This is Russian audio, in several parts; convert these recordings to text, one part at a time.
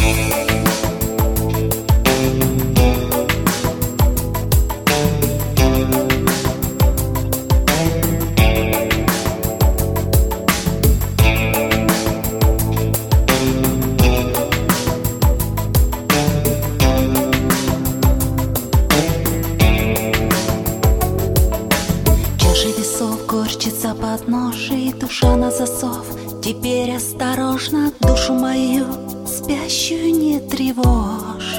Корчится под ножей, душа на засов. Теперь осторожно, душу мою спящую не тревожь.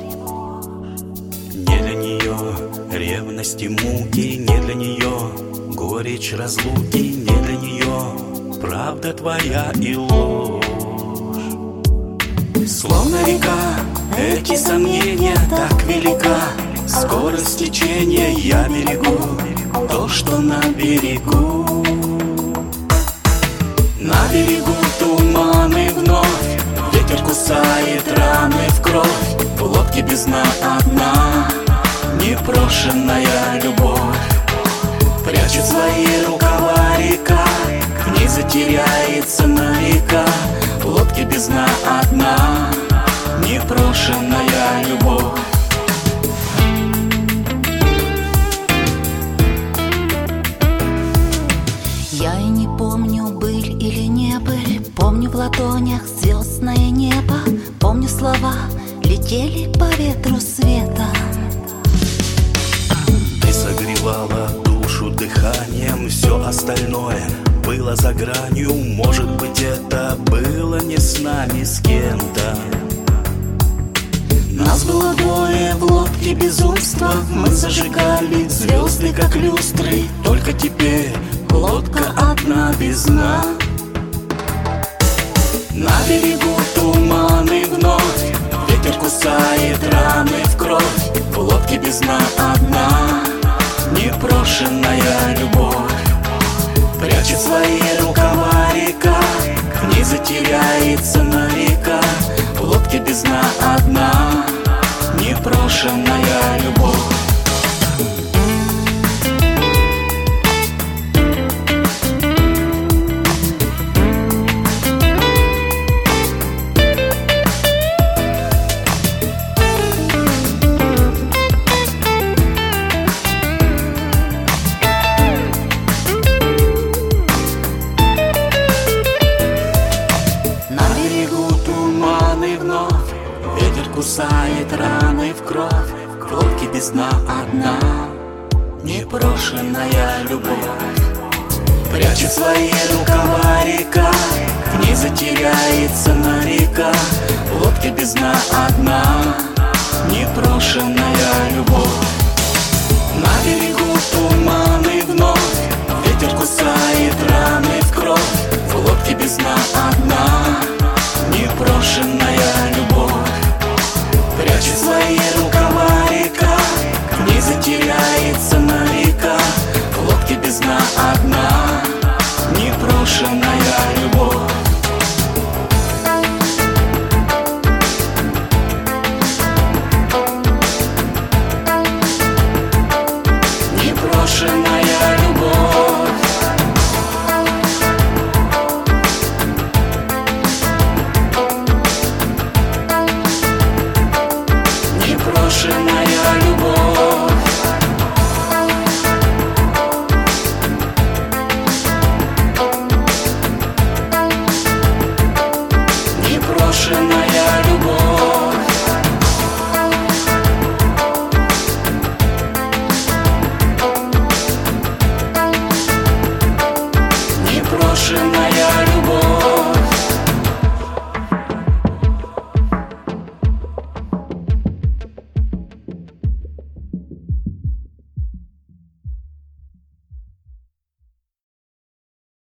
Не для нее ревности, муки, не для нее горечь разлуки, не для нее правда твоя и ложь. Словно река, эти сомнения так велика, скорость течения я берегу то, что на берегу. На берегу туманы вновь, ветер кусает раны в кровь. В лодке без дна одна непрошенная любовь. Прячет свои рукава река, в ней затеряется на века. В лодке без дна одна непрошенная любовь. Я и не помню, быль или не быль. Помню в ладонях звездное небо. Помню слова летели по ветру света. Ты согревала душу дыханием, все остальное было за гранью. Может быть, это было не с нами, с кем-то. Нас было двое в лодке безумства. Мы зажигали звезды, как люстры. Только теперь лодка одна без дна. На берегу туманы вновь, ветер кусает раны в кровь. В лодке без дна одна непрошенная любовь. Прячет свои рукава река, в ней затеряется на века. В лодке без дна одна непрошенная любовь. Ветер кусает раны в кровь. В лодке без дна одна непрошенная любовь. Прячет свои рукава река, в ней затеряется на века. В лодке без дна одна непрошенная любовь. На берегу туманы вновь, ветер кусает раны в кровь. В лодке без дна одна непрошенная любовь. Прячет свои рукава река, в ней затеряется на века. В лодке без дна одна непрошенная любовь. Непрошенная любовь. Непрошенная любовь. Непрошенная любовь.